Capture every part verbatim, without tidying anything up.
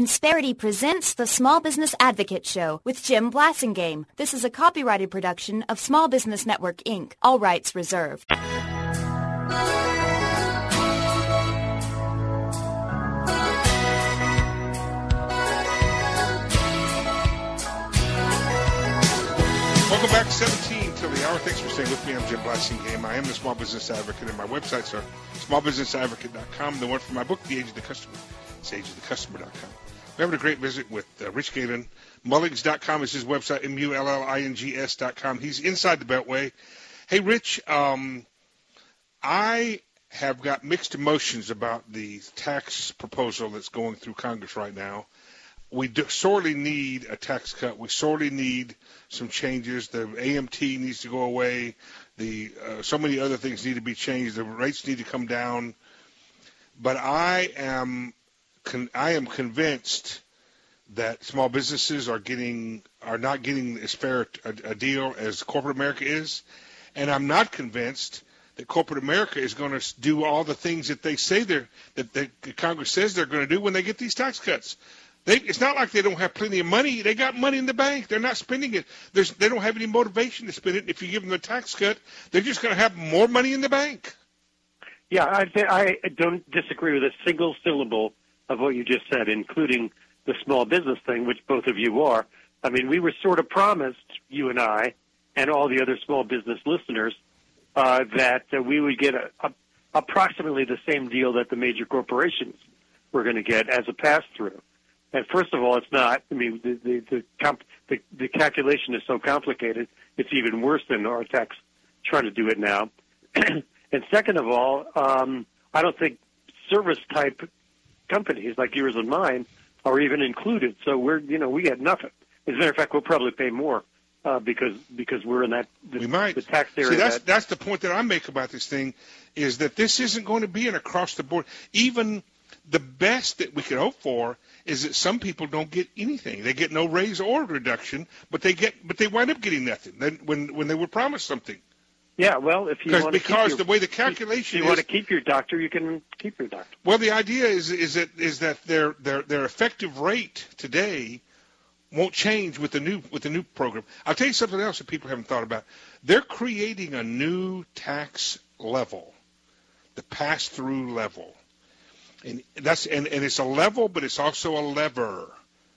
Insperity presents the Small Business Advocate Show with Jim Blasingame. This is a copyrighted production of Small Business Network, Incorporated. All rights reserved. Welcome back, seventeen till the hour. Thanks for staying with me. I'm Jim Blasingame. I am the Small Business Advocate, and my websites are small business advocate dot com. The one for my book, The Age of the Customer, it's age of the customer dot com. We're having a great visit with uh, Rich Galen. Mullings dot com is his website, M U L L I N G S dot com. He's inside the Beltway. Hey, Rich, um, I have got mixed emotions about the tax proposal that's going through Congress right now. We do sorely need a tax cut. We sorely need some changes. The A M T needs to go away. The uh, so many other things need to be changed. The rates need to come down. But I am con- I am convinced that small businesses are getting are not getting as fair a, a deal as corporate America is, and I'm not convinced that corporate America is going to do all the things that they say they're that the Congress says they're going to do when they get these tax cuts. They, it's not like they don't have plenty of money. They got money in the bank. They're not spending it. There's, they don't have any motivation to spend it. If you give them a tax cut, they're just going to have more money in the bank. Yeah, I, th- I don't disagree with a single syllable of what you just said, including the small business thing, which both of you are. I mean, we were sort of promised, you and I, and all the other small business listeners, uh, that uh, we would get a, a, approximately the same deal that the major corporations were going to get as a pass-through. And first of all, it's not. I mean, the the the, comp, the the calculation is so complicated, it's even worse than our tax trying to do it now. And second of all, um, I don't think service-type companies like yours and mine are even included. So we're, you know, we get nothing. As a matter of fact, we'll probably pay more uh, because because we're in that the, we might. the tax area. See, that's that, that's the point that I make about this thing, is that this isn't going to be an across-the-board. Even the best that we could hope for is that some people don't get anything. They get no raise or reduction, but they get, but they wind up getting nothing then when when they were promised something. Yeah, well, if you want to because keep the your, way the calculation if you is, want to keep your doctor, you can keep your doctor. Well, the idea is is that is that their their their effective rate today won't change with the new with the new program. I'll tell you something else that people haven't thought about. They're creating a new tax level, the pass-through level. And that's and, and it's a level, but it's also a lever,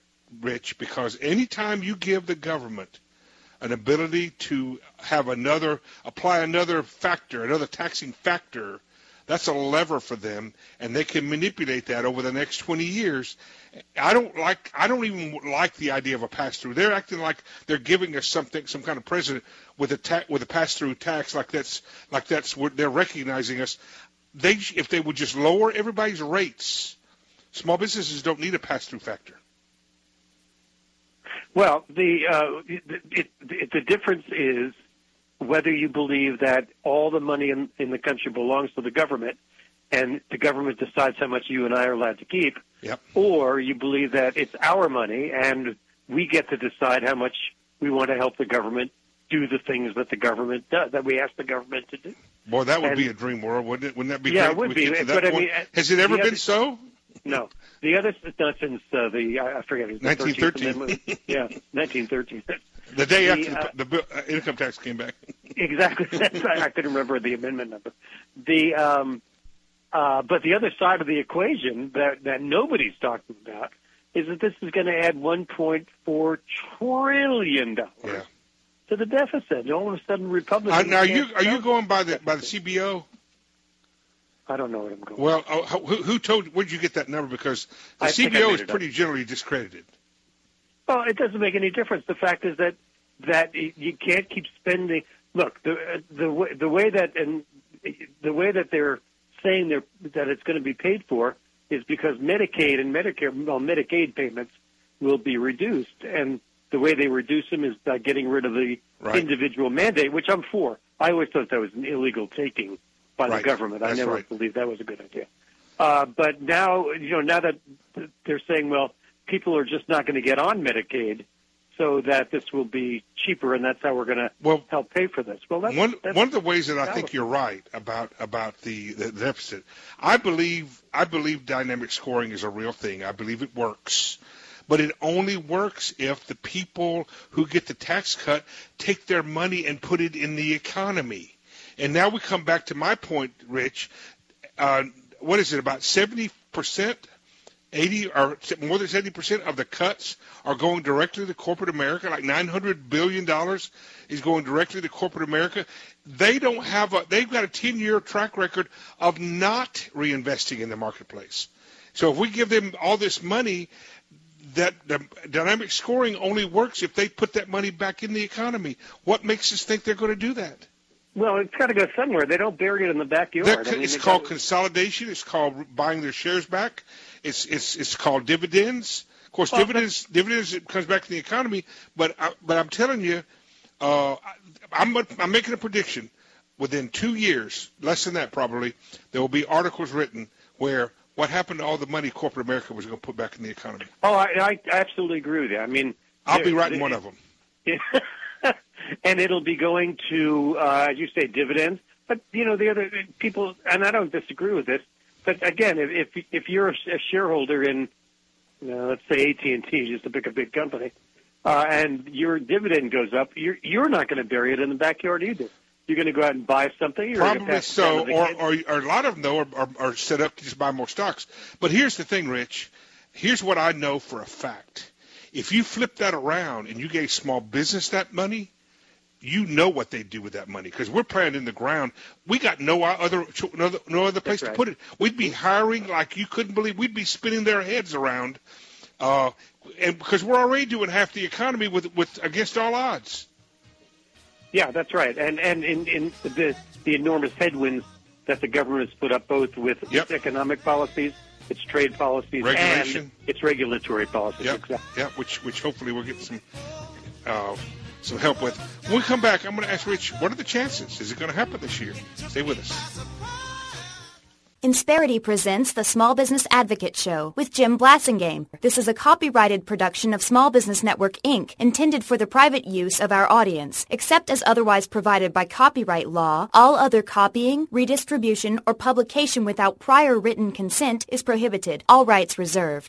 Rich, because anytime you give the government an ability to have another, apply another factor, another taxing factor, that's a lever for them, and they can manipulate that over the next twenty years. I don't like, I don't even like the idea of a pass-through. They're acting like they're giving us something, some kind of precedent with a ta- with a pass-through tax, like that's like that's what they're recognizing us. They, if they would just lower everybody's rates, small businesses don't need a pass-through factor. Well, the, uh, it, it, it, the difference is whether you believe that all the money in, in the country belongs to the government and the government decides how much you and I are allowed to keep, yep. or you believe that it's our money and we get to decide how much we want to help the government do the things that the government does, that we ask the government to do. Boy, that would and, be a dream world, wouldn't it? Wouldn't that be yeah, great? it would we be. But I mean, has it ever been other, so? No. The other, not since uh, the, I forget, it was nineteen thirteen. Yeah, nineteen thirteen. The day the, after uh, the, the uh, income tax came back. Exactly. That's right. I couldn't remember the amendment number. The, um, uh, but the other side of the equation that, that nobody's talking about is that this is going to add one point four trillion dollars. Yeah. To the deficit. And all of a sudden, Republicans. Uh, now, are you are you going by the by the C B O? I don't know what I'm going. Well, oh, who, who told? Where did you get that number? Because the I C B O is it pretty up. generally discredited. Well, it doesn't make any difference. The fact is that that you can't keep spending. Look, the the way, the way that and the way that they're saying they're, that it's going to be paid for is because Medicaid and Medicare, well, Medicaid payments will be reduced, and the way they reduce them is by getting rid of the right. individual mandate, which I'm for. I always thought that was an illegal taking by right. the government. I That's never right. believed that was a good idea. Uh, but now, you know, now that they're saying, well, people are just not going to get on Medicaid, so that this will be cheaper, and that's how we're going to well, help pay for this. Well, that's, one that's, one of the ways that I think you're right about about the, the deficit, I believe I believe dynamic scoring is a real thing. I believe it works, but it only works if the people who get the tax cut take their money and put it in the economy. And now we come back to my point, Rich. Uh, what is it? About seventy percent. eighty or more than seventy percent of the cuts are going directly to corporate America. Like nine hundred billion dollars is going directly to corporate America. They don't have a, they've got a ten-year track record of not reinvesting in the marketplace. So if we give them all this money, that the dynamic scoring only works if they put that money back in the economy. What makes us think they're going to do that? Well, it's got to go somewhere. They don't bury it in the backyard. That, I mean, it's called gotta... consolidation. It's called buying their shares back. It's it's it's called dividends. Of course, well, dividends dividends it comes back to the economy. But I, but I'm telling you, uh, I'm I'm making a prediction. Within two years, less than that probably, there will be articles written where what happened to all the money corporate America was going to put back in the economy. Oh, I, I absolutely agree with you. I mean, I'll be writing one of them. And it'll be going to, uh, as you say, dividends. But, you know, the other people, and I don't disagree with this, but again, if if you're a shareholder in, you know, let's say A T and T, just to pick a big company, uh, and your dividend goes up, you're, you're not going to bury it in the backyard either. You're going to go out and buy something. You're Probably pass so, or, or, or a lot of them, though, are, are, are set up to just buy more stocks. But here's the thing, Rich. Here's what I know for a fact. If you flip that around and you gave small business that money, you know what they do with that money, because we're playing in the ground. We got no other no other, no other place right. to put it. We'd be hiring like you couldn't believe. We'd be spinning their heads around, uh, and because we're already doing half the economy with with against all odds. Yeah, that's right. And and in, in the the enormous headwinds that the government has put up, both with yep. its economic policies, its trade policies, regulation, and its regulatory policies. Yep. Exactly. Yeah, which which hopefully we'll get some. Uh, some help with. When we come back, I'm going to ask Rich, what are the chances? Is it going to happen this year? Stay with us. Insperity presents the Small Business Advocate Show with Jim Blasingame. This is a copyrighted production of Small Business Network, Incorporated, intended for the private use of our audience. Except as otherwise provided by copyright law, all other copying, redistribution, or publication without prior written consent is prohibited. All rights reserved.